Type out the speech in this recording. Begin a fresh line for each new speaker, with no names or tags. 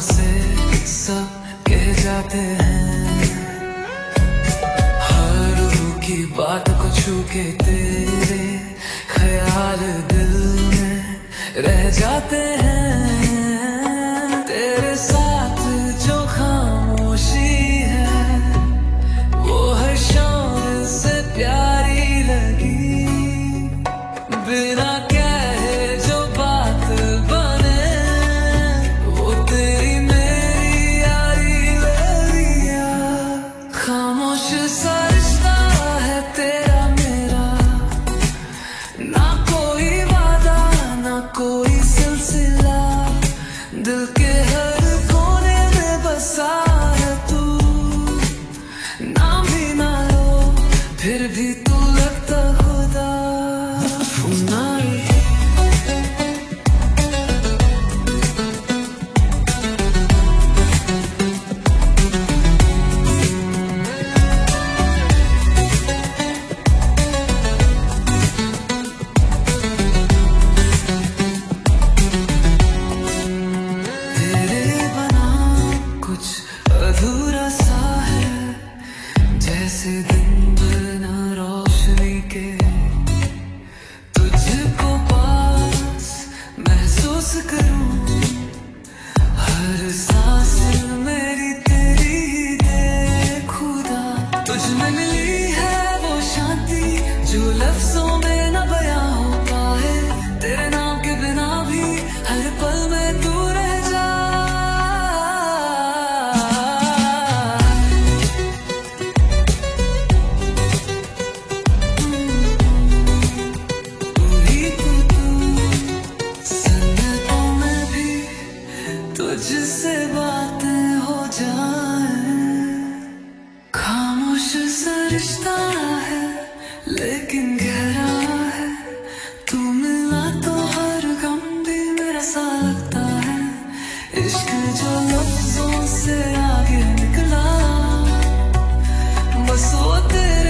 से सब कह जाते हैं, हर रूह की बात को छू के तेरे ख्याल दिल में रह जाते हैं। तेरे साथ जो खामोशी है वो हर शाम से प्यारी लगी, बिना कहे जो बात बने वो तेरी मेरी यारी लगिया। खामोश सा रिश्ता है तेरा मेरा, ना कोई वादा ना कोई सिलसिला, दिल के हर कोने में बसा है तू। नाम भी ना लो फिर भी तू लगता खुदा। अधूरा सा है जैसे दिन बिना रोशनी के, तुझको पास महसूस करूं, हर सांस मेरी तेरी ही दे खुदा। तुझ में मिली है वो शांति जो लफ्जों में न बयां हो पाए, तेरे नाम के बिना भी हर पल में तू रह जा। तुझसे बातें हो जाए, खामोश सा रिश्ता है लेकिन गहरा है, तू मिला तो हर गम भी मेरा सा लगता है। इश्क जो लफ्जों से आगे निकला बस वो तेरे